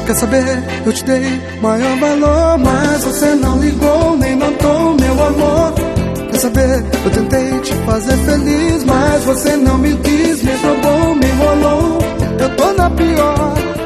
Quer saber, eu te dei maior valor, mas você não ligou, nem notou meu amor. Quer saber, eu tentei te fazer feliz, mas você não me quis, me roubou, me enrolou. Eu tô na pior.